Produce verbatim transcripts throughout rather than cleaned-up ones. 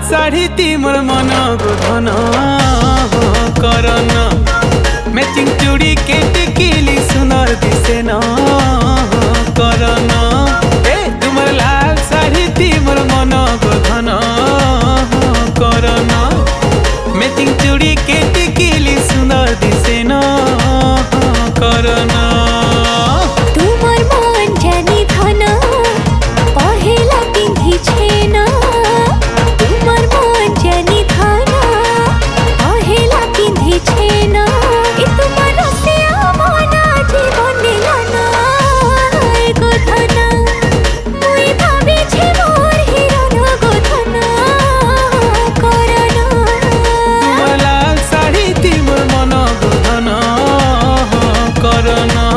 शाढ़ी ती मोर मन गोधन करना मैचिंग चूड़ी के टिकिली सुंदर दिसे न करना ए तुमर लाल शाढ़ी ती मोर मन गोधन करना मैचिंग चूड़ी के टिकिली सुंदर दिसे न करना तुमर मन जानी धन पहेला पिंधी छेना तुमर मन जानी धन पहेला पिंधी छेना ए तुमर से आमना जीवन लाना गो धन मुई भाबी छे मोर हिरन गो धन करना तुमर लाल शाढ़ी ती मोर मन गोधन करना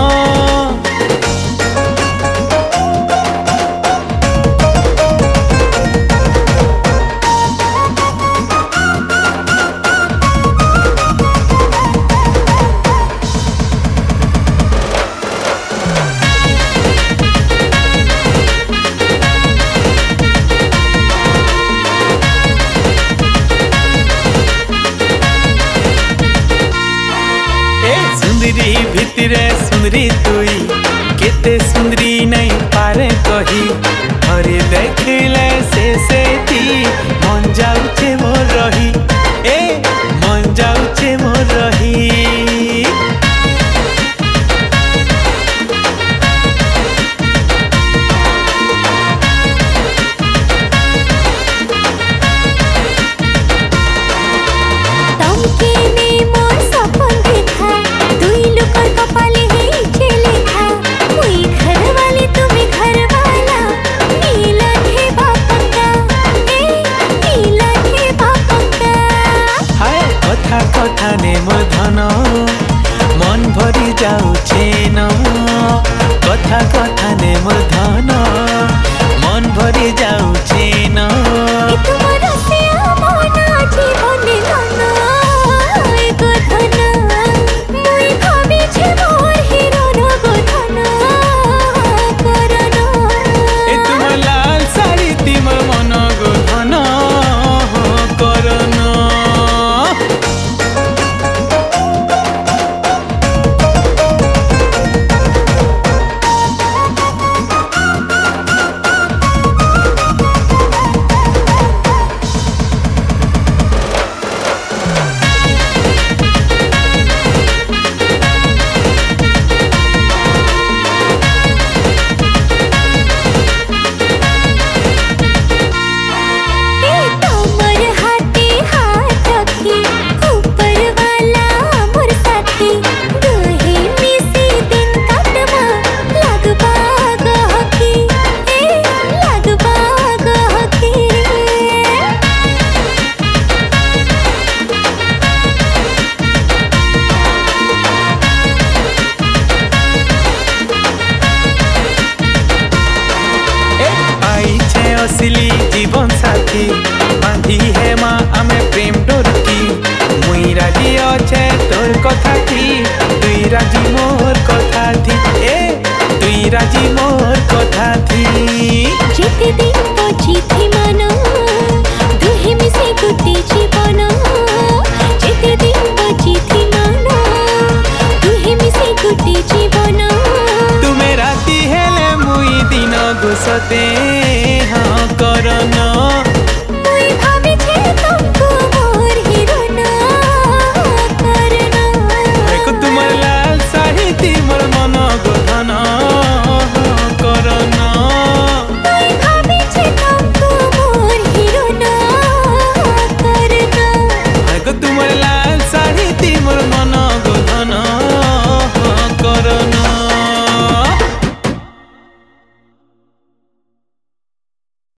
सुंदरी भितरे सुंदरी तुई केते सुंदरी